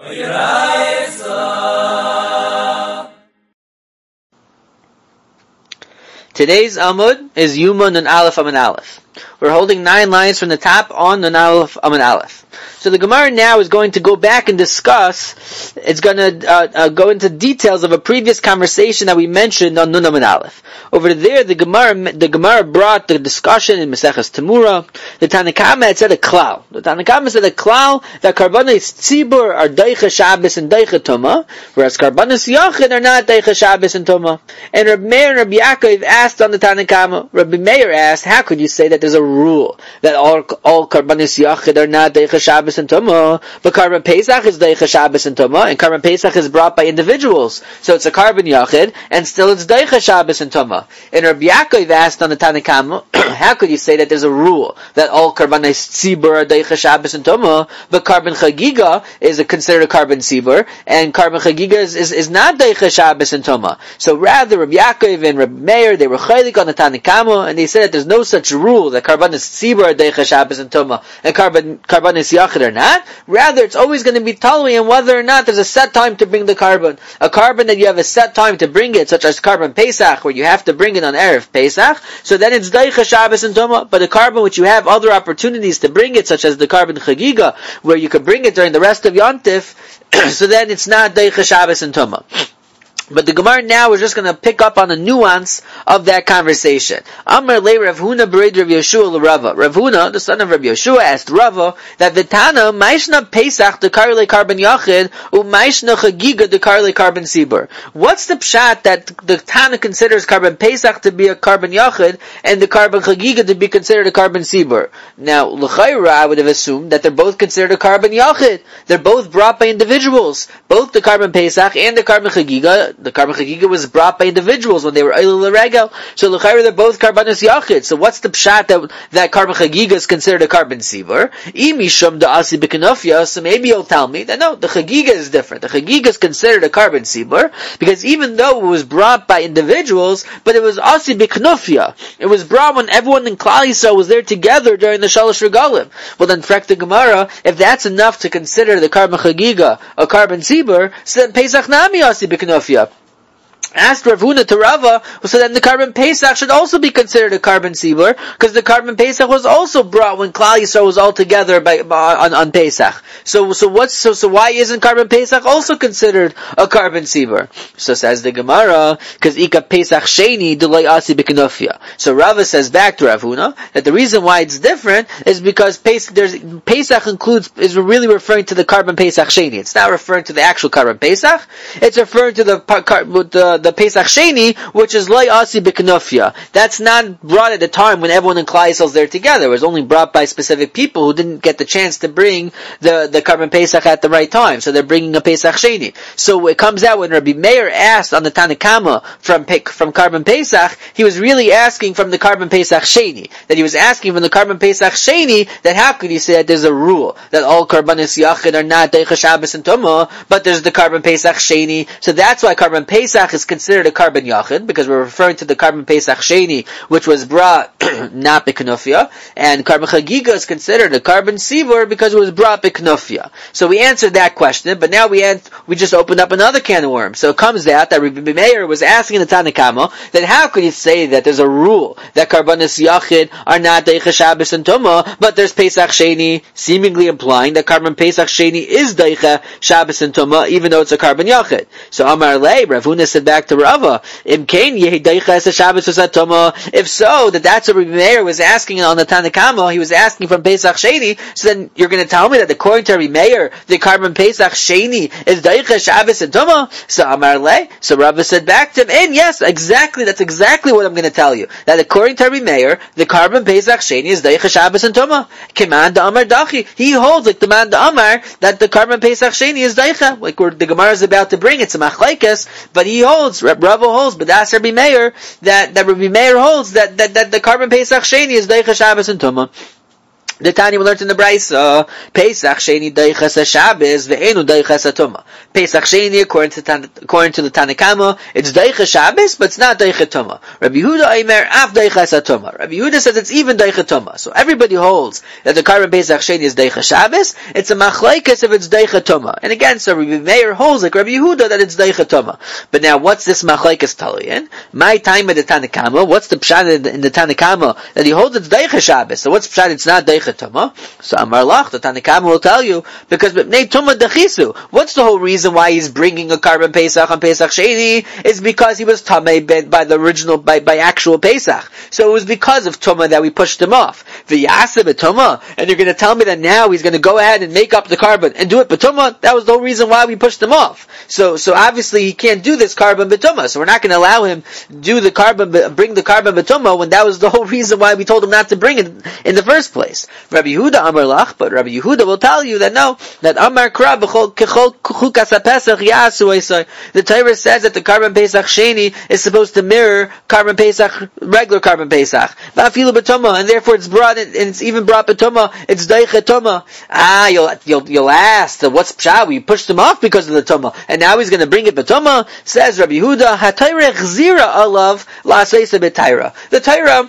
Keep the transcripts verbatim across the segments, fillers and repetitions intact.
Today's Amud is Yuma Nun Aleph Amud Aleph. We're holding nine lines from the top on Nun Aleph Amud Aleph. So the Gemara now is going to go back and discuss, it's going to uh, uh, go into details of a previous conversation that we mentioned on Nun Amud Aleph. Over there, the Gemara, the Gemara brought the discussion in Maseches Temura. The Tanakama had said a klal. The Tanakama said a klal that Karbanos Tzibur are Deicha Shabbos and Deicha Tuma, whereas Karbanos Yachid are not Deicha Shabbos and Tuma. And Rabbi Meir and Rabbi Yaakov asked on the Tanakama, Rabbi Meir asked, how could you say that there's a rule that all all Karbanos Yachid are not Deicha Shabbos and Tuma, but Karban Pesach is Deicha Shabbos and Tuma, and Karban Pesach is brought by individuals, so it's a Karban Yachid, and still it's Deicha Shabbos and Tuma. And Rabbi Yaakov asked on the Tanakama, how could you say that there's a rule that all Karbanos Tzibur are Deicha Shabbos and Tuma, but Karban Chagiga is a, considered a Karban Tzibur, and Karban Chagiga is, is, is not Deicha Shabbos and Tuma. So rather, Rabbi Yaakov and Rabbi Meir, they were chaylik on the Tanakama, and they said that there's no such rule that Karbanos Tzibur are Deicha Shabbos and Tuma, and Karban, Karbanos Yachid are not. Rather, it's always going to be talui on whether or not there's a set time to bring the carbon. A carbon that you have a set time to bring it, such as Karban Pesach, where you have to bring it on Erev Pesach, so then it's Deicha Shabbos and Tuma. But a carbon which you have other opportunities to bring it, such as the Karban Chagiga, where you could bring it during the rest of Yontif, so then it's not Deicha Shabbos and Tuma. But the Gemara now is just going to pick up on the nuance of that conversation. Amar le Rav Huna b'reid Rav Yeshua l'Rava. Rav Huna, the son of Rav Yeshua, asked Rava that the Tana Maishna Pesach dekar le Karban Yachid u Maishna Chagiga dekar le Karban Sibur. What's the pshat that the Tana considers Karban Pesach to be a Karban Yachid and the Karban Chagiga to be considered a Karban Sibur? Now, l'chayra, I would have assumed that they're both considered a Karban Yachid. They're both brought by individuals. Both the Karban Pesach and the Karban Chagiga. The Karban Chagiga was brought by individuals when they were Eilul Regel. So l'chayra, they're both Karbanos Yachid. So what's the pshat that that Karban Chagiga is considered a Karban Sibur? Imishum da'asi b'kenofya. So maybe you'll tell me that no, the Chagiga is different. The Chagiga is considered a Karban Sibur because even though it was brought by individuals, but it was asi b'kenofya. It was brought when everyone in Klal Yisrael was there together during the Shalosh Regalim. Well then, frek the Gemara, if that's enough to consider the Karban Chagiga a Karban Sibur, so then Pesach nami asi b'kenofya. Asked Rav Huna to Rava, so then the Karban Pesach should also be considered a Karban Sibur, because the Karban Pesach was also brought when Klal Yisrael was all together by, by, on, on Pesach. So, so what's, so, so why isn't Karban Pesach also considered a Karban Sibur? So says the Gemara, because Ika Pesach Sheni Dulay Asi B'Kenofya. So Rava says back to Rav Huna, that the reason why it's different is because Pesach, there's, Pesach includes, is really referring to the Karban Pesach Sheni. It's not referring to the actual Karban Pesach, it's referring to the, the the Pesach Sheni, which is Loi Asi B'Kenofya. That's not brought at a time when everyone in Klal Yisrael is there together. It was only brought by specific people who didn't get the chance to bring the, the Karban Pesach at the right time. So they're bringing a Pesach Sheni. So it comes out when Rabbi Meir asked on the Tanakama from, from Karban Pesach, he was really asking from the Karban Pesach Sheni. That he was asking from the Karban Pesach Sheni, that how could he say that there's a rule, that all Karbanos Yachid are not Deicha Shabbos and Tumah, but there's the Karban Pesach Sheni. So that's why Karban Pesach is considered a Karban Yachid, because we're referring to the Karban Pesach Sheni, which was brought not B'Kenofya, and Karban Chagiga is considered a Karban Sibur because it was brought B'Kenofya. So we answered that question, but now we ans- we just opened up another can of worms. So it comes out that Rabbi Meir was asking the Tanakama, that how could you say that there's a rule that Karbanos Yachid are not Deicha Shabbos and Tumah, but there's Pesach Sheni, seemingly implying that Karban Pesach Sheni is Deicha Shabbos and Tumah, even though it's a Karban Yachid. So Amar Lei, Rav Huna said back to Rava, Im Kain Yehi Deicha Es Shabbos V'Sat Tumah. If so, that that's what Rabbi Meir was asking on the Tanakama, he was asking from Pesach Sheni, so then you're going to tell me that according to Rabbi Meir, the Karban Pesach Sheni is Deicha Shabbos and Tumah? So Amar Lei, so Rava said back to him, and yes, exactly, that's exactly what I'm going to tell you. That according to Rabbi Meir, the Karban Pesach Sheni is Deicha Shabbos and Tumah. Keman da Amar Dachi. He holds like the man da Amar that the Karban Pesach Sheni is Deicha. Like where the Gemara is about to bring, it's a machlekes, but he holds, Rava holds, but that's Rabbi Meir, that, that Rabbi Meir holds that, that, that the Karban Pesach Sheni is Deicha Shabbos and Tumah. The Tanya we learned in the Brisa, Pesach Sheni Deichas Shabbos ve'enu Deichas Tumah. Pesach Sheni, according to Tan, according to the Tanna Kama, it's Deichas Shabbos, but it's not Deichas Tumah. Rabbi Yehuda Aimer Af Deichas Tumah. Rabbi Yehuda says it's even Deichas Tumah. So everybody holds that the Karban Pesach Sheni is Deichas Shabbos. It's a machlekes if it's Deichas Tumah. And again, so Rabbi Meir holds like Rabbi Yehuda that it's Deichas Tumah. But now, what's this machlekes talian? My time at the Tanna Kama. What's the pshat in the, in the Tanna Kama that he holds it's Deichas Shabbos? So what's pshat? It's not Deichas Tumah. So Amar Lach, the Tanna Kama will tell you, because B'nei Tumah Dechisu. What's the whole reason why he's bringing a Karban Pesach on Pesach Sheni? Is because he was Tameh by the original, by, by actual Pesach. So it was because of Tumah that we pushed him off. V'yaseh b'Tumah, and you're going to tell me that now he's going to go ahead and make up the Karban and do it b'Tumah? That was the whole reason why we pushed him off. So, so obviously he can't do this Karban b'Tumah. So we're not going to allow him do the Karban, bring the Karban b'Tumah when that was the whole reason why we told him not to bring it in the first place. Rabbi Yehuda Amar Lach, but Rabbi Yehuda will tell you that no, that Amar Kra b'chol kechol chukas haPesach yasu esay. The Torah says that the Karban Pesach Sheni is supposed to mirror Karban Pesach, regular Karban Pesach. Va'afilu b'Tumah, and therefore it's brought, and it's even brought b'Tumah. It's Deichas Tumah. Ah, you'll you'll you'll ask, what's pshat? We pushed him off because of the Tumah, and now he's going to bring it b'Tumah. Says Rabbi Yehuda, HaTorah chzira alav la'aseisa b'Torah. The Torah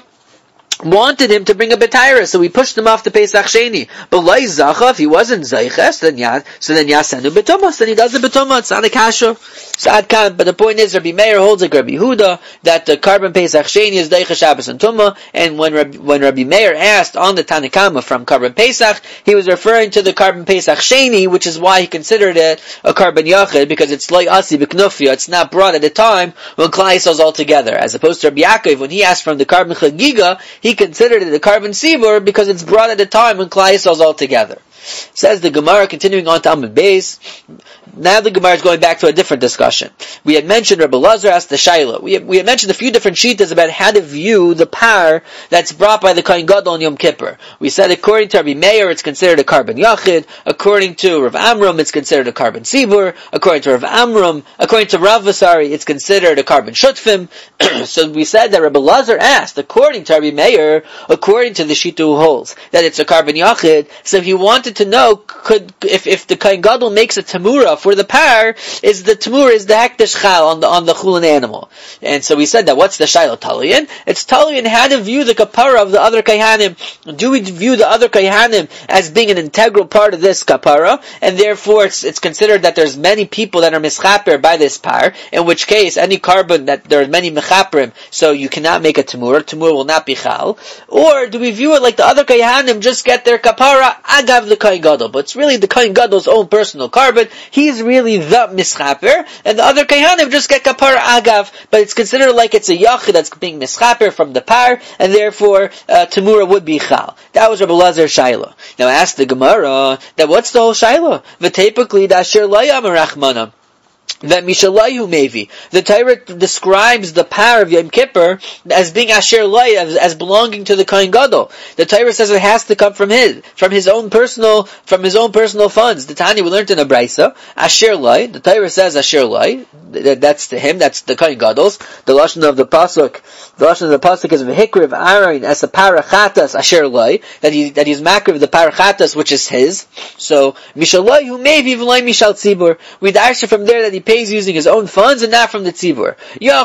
wanted him to bring a betaira, so we pushed him off the Pesach Sheni. But Lai Zacha, if he wasn't Zayches, then ya, so then Yasenu B'Tumah, then he does the B'Tumah, it's not a kasha. Sad kan, but the point is, Rabbi Meir holds like Rabbi Yehuda, that the Karban Pesach Sheni is Deichas Shabbos and Tumah, and when Rabbi, when Rabbi Meir asked on the Tanna Kama from Karban Pesach, he was referring to the Karban Pesach Sheni, which is why he considered it a Karban Yachid, because it's Lai Asi B'Knufya, it's not brought at a time when Klal Yisrael is all together, as opposed to Rabbi Yaakov, when he asked from the Karban Chagiga, he considered it a Karban Sibur because it's brought at a time when Klal Yisrael is all together. Says the Gemara, continuing on to Amud Beis. Now the Gemara is going back to a different discussion. We had mentioned Rebbe Lazar asked the Shaila. We had, we had mentioned a few different shittas about how to view the par that's brought by the Kohen Gadol on Yom Kippur. We said according to Rabbi Meir, it's considered a Karban Yachid. According to Rav Amram, it's considered a Karban Sibur. According to Rav Amram, according to Rav Vasari, it's considered a Karban Shutfim. So we said that Rebbe Lazar asked, according to Rabbi Meir, according to the Shita who holds that it's a Karban Yachid, so he wanted to know could if if the Kohen Gadol makes a tamura for the par, is the tamura is the hekdesh chal on the on the chulin animal. And so we said that what's the shaila talian? It's talian how to view the kapara of the other kayhanim. Do we view the other kayhanim as being an integral part of this kapara, and therefore it's it's considered that there's many people that are mischaper by this par, in which case any carbon that there are many mechaperim, so you cannot make a tamura, tamura will not be chal. Or do we view it like the other kayhanim just get their kapara agav the Kohen Gadol, but it's really the Kohen Gadol's own personal carbon. He's really the mischaper, and the other Kohanim just get kapara agav, but it's considered like it's a yachid that's being mischaper from the par, and therefore uh, tamura would be chal. That was Rabbi Lazar Shaila. Now ask the Gemara that what's the whole Shaila? V'tepikli dasher layam rachmanam. That Mishalayhu Mevi. The Torah describes the power of Yom Kippur as being Asher Lai, as, as belonging to the Kohen Gadol. The Torah says it has to come from his, from his own personal, from his own personal funds. The Tanya we learned in a Braisa, Asher Lai, the Torah says Asher Lai, that's to him, that's the Kohen Gadol's. The Lashon of the Pasuk, the Lashon of the Pasuk is V'hikriv Aaron as a parachatas Asher Lai, that he, that he's makriv the parachatas, which is his. So, Mishalayhu Mevi V'lai Mishal Tzibur. We darsha from there that he pays using his own funds and not from the tzibur.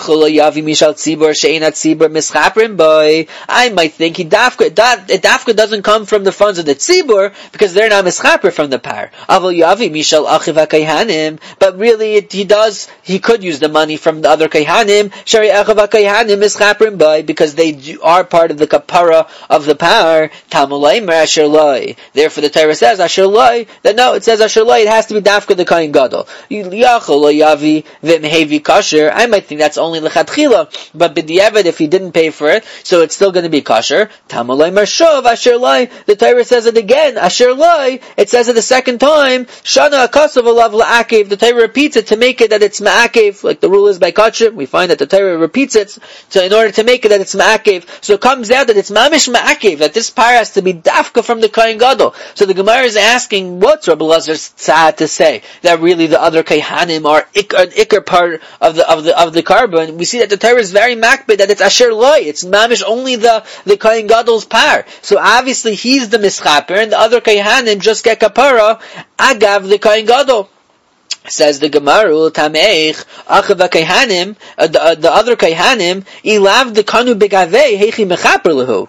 I might think he dafka, dafka doesn't come from the funds of the tzibur because they're not mischaper from the par. But really, it, he does. He could use the money from the other kayhanim. Because they do, are part of the kapara of the par. Therefore, the Torah says asher loy. That no, it says asher loy. It has to be dafka the kohen gadol. Yavi v'mehevi kosher. I might think that's only lechatchila, but b'diavad if he didn't pay for it, so it's still going to be kosher. Tamalei marshov asher lai. The Torah says it again. Asher lai. It says it the second time. Shana akasav alav la'akev. The Torah repeats it to make it that it's ma'akev, like the rule is by kachim. We find that the Torah repeats it to, in order to make it that it's ma'akev. So it comes out that it's mamish ma'akev, that this par has to be dafka from the Kohen Gadol. So the Gemara is asking, what's Rabbi Lazar's tzad to say? That really the other kayhanim are are ik, an ikar part of the of the of the carbon, we see that the Torah is very makbid that it's asher loy. It's mamish only the the Kohen Gadol's par. So obviously he's the mischaper, and the other Kohanim just get kapara agav the Kohen Gadol. Says the Gemara, Tameich, Achav Kaihanim, the the other Kaihanim, Ilav the Kanu Begavei, Heichi Mechaper Lahu.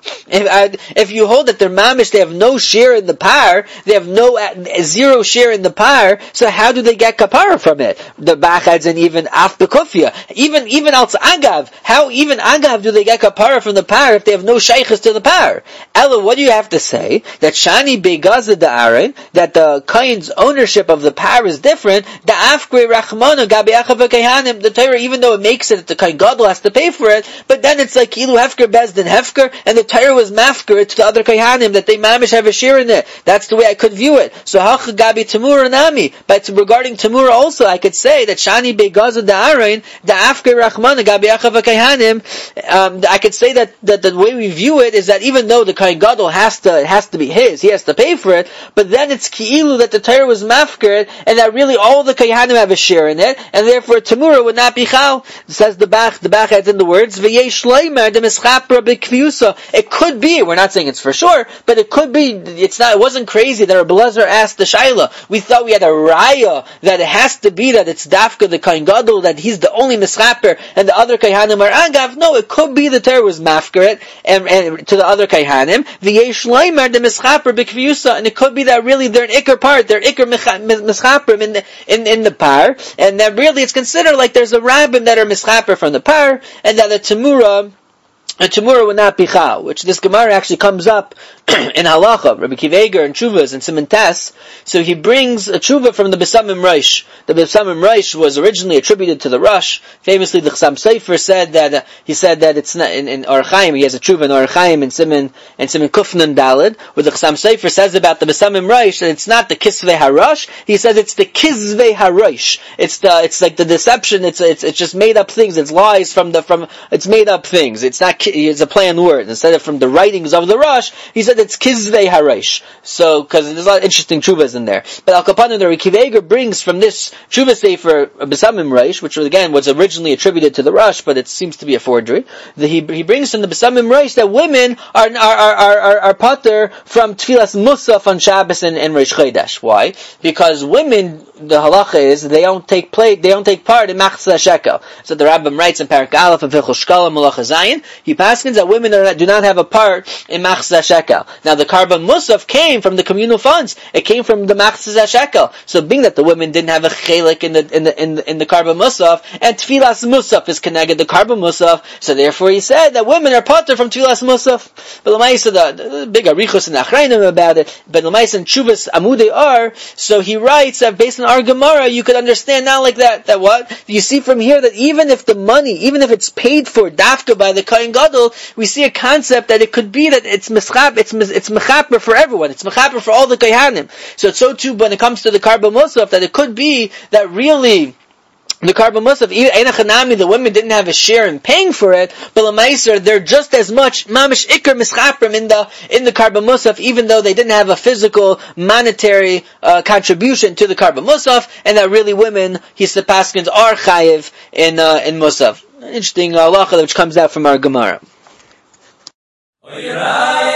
If if you hold that they're mamish, they have no share in the par, they have no zero share in the par. So how do they get kapara from it? The Bachads and even Af Bekufia, even even Al Agav. How even Agav do they get kapara from the par if they have no shaykhs to the par? Ella, what do you have to say? That Shani Begazah the Aaron, that the Kain's ownership of the par is different. The Afkre Rachmana Gabi Achav Kaihanim, the Torah, even though it makes it that the Kohen Gadol has to pay for it, but then it's like Ilu Hefker Bezdin Hefker, and the Torah was mafker to the other Kaihanim that they mamish have a share in it. That's the way I could view it. So Hach Gabi Tamura Nami. But regarding Tamura also, I could say that Shani Begaza the Arain, the Afkre Rachmana Gabi Achav Kaihanim. Um, I could say that, that the way we view it is that even though the Kohen Gadol has to it has to be his, he has to pay for it, but then it's Ki'ilu that the Torah was mafker, and that really all the Kohanim have a share in it, and therefore Tamura would not be chal. Says the Bach, the Bach adds in the words, V'yesh leimer de mischapra b'kviusa. It could be, we're not saying it's for sure, but it could be, it's not, it wasn't crazy that Rabbi Lezer asked the Shaila. We thought we had a raya that it has to be that it's Dafka the Kohen Gadol, that he's the only mischaper, and the other Kohanim are agav. No, it could be the Torah was mafkaret, and, and to the other Kohanim, V'yesh leimer de mischapra b'kviusa, and it could be that really they're an ikar part, they're ikar mischaper in the, in, in the par, and that really it's considered like there's a rabbim that are mischaper from the par, and that the Tamura, a Tamura would not be chal, which this Gemara actually comes up in Halacha, Rabbi Akiva Eiger and Chuvas and Siman Tes. So he brings a Chuva from the Besamim Rosh. The Besamim Rosh was originally attributed to the Rosh. Famously, the Chassam Sofer said that uh, he said that it's not in, in Or Chaim. He has a Chuva in Or Chaim and Siman and Siman Kufnan Dalid, where the Chassam Sofer says about the Besamim Rosh that it's not the Kisvei Harosh. He says it's the Kizvei Harosh. It's the it's like the deception. It's it's it's just made up things. It's lies from the from. It's made up things. It's not. It's a play on words. Instead of from the writings of the Rosh, he said it's Kizvei Haresh. So, because there's a lot of interesting chuvas in there. But Al Kapanim, the Rabbi Akiva Eiger brings from this chuva sefer Besamim Rosh, which again was originally attributed to the Rosh, but it seems to be a forgery. The, he, he brings from the Besamim Rosh that women are are are are, are pater from Tfilas Musaf on Shabbos and, and Rosh Chodesh. Why? Because women, the halacha is they don't take play, they don't take part in Machzah Shekel. So the Rambam writes in Parak Aleph of Hilchos Shkala Malacha Zayin, he paskins that women are not, do not have a part in Machzah Shekel. Now the Karban Musaf came from the communal funds. It came from the Machzah Shekel. So being that the women didn't have a chelik in the in the in the, in the Karban Musaf, and Tfilas Musaf is connected to Karban Musaf, so therefore he said that women are pater from Tfilas Musaf. But Lamaisa, the, the big arichos and achrayim about it. But Lamaisa and Chuvas Amudei are. So he writes that based on our Gemara, you could understand not like that. That what you see from here that even if the money, even if it's paid for dafka by the Kohen Gadol, we see a concept that it could be that it's mischap, it's it's mechaper for everyone. It's mechaper for all the Kohanim. So it's so too when it comes to the Karban Musaf that it could be that really the Karban Musaf, Einachanami, the women didn't have a share in paying for it, but Lamaiser, they're just as much mamish ikar mischaprim in the in the Karban Musaf, even though they didn't have a physical monetary uh, contribution to the Karban Musaf, and that really women, his paskins are chayiv in uh, in Musaf. Interesting halacha uh, which comes out from our Gemara.